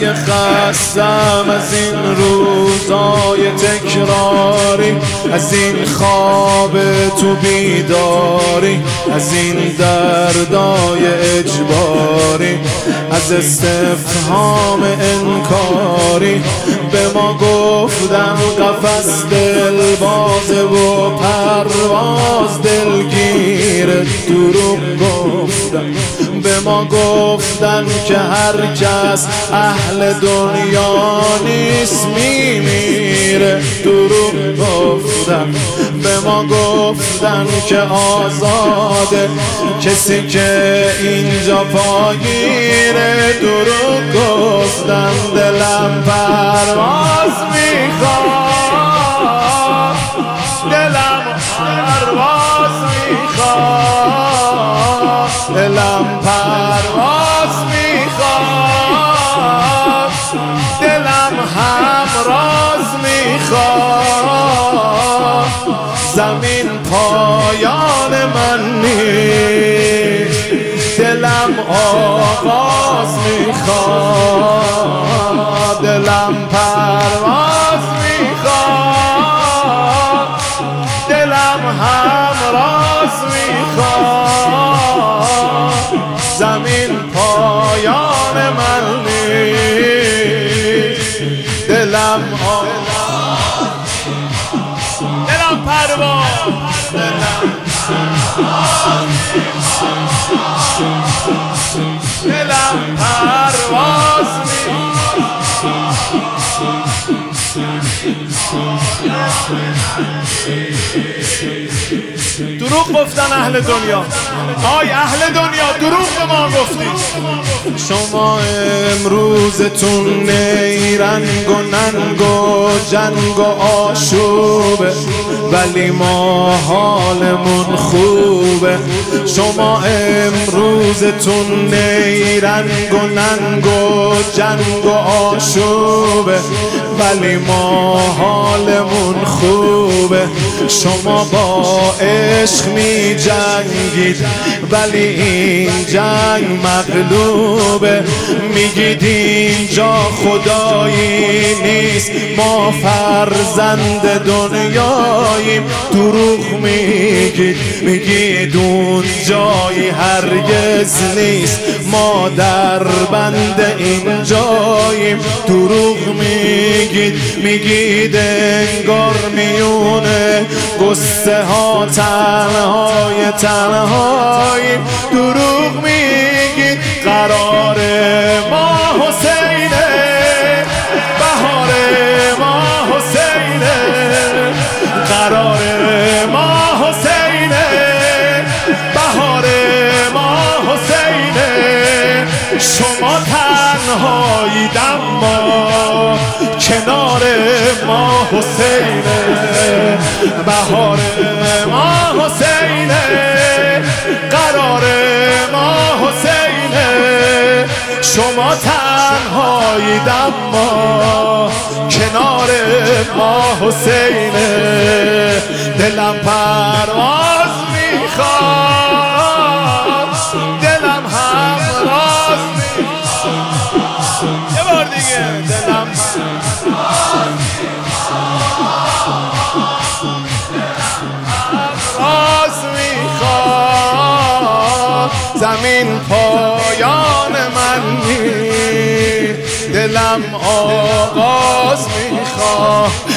خستم از این روزای تکراری، از این خواب تو بیداری، از این دردای اجباری، از استفهام انکاری. به ما گفتن قفس دلبازه و پرواز دلگیر، دروغ گفتن. به ما گفتن که هر کس اهل دنیا نیست میمیره، دروغ گفتن. به ما گفتن که آزاده کسی که اینجا پاگیره، دروغ گفتن. دلم پرواز میخواد، دلم پرواز میخواد، دلم پرواز میخواد، دلم همراز میخواد. زمین پایان من نیست، دلم آغاز میخواد، دلم پرواز میخواد، دلم همراز میخواد. زمین پایان من نیست، دلم دلم پرواز، دلم پرواز دروغ گفتن اهل دنیا. آی اهل دنیا دروغ به ما گفتید. شما امروزتون نیرنگ و ننگ و جنگ و آشوبه، ولی ما حالمون خوبه. شما امروزتون نیرنگ و ننگ و جنگ و آشوبه، ولی ما حالمون خوبه. شما با عشق می جنگید، ولی این جنگ مغلوبه. میگید اینجا خدایی نیست، ما فرزند دنیاییم، دروغ میگید. میگید اون جایی هرگز نیست، ما در بند این جاییم، دروغ میگید. میگید انگار میونه قصه ها تنهای تنهاییم، دروغ میگید. قرار ما حسینه، بهار ما حسینه، قرار ما حسینه، بهار ما حسینه. شما تنهایید اما کنار ما حسینه، بهار ما حسینه، قرار ما حسینه. شما تنهایید اما کنار ما حسینه. دلم پرواز میخواد، دلم همراز میخواد. یه بار دیگه دلم همراز میخواد. زمین پایان من نیست، دلم آغاز میخواد.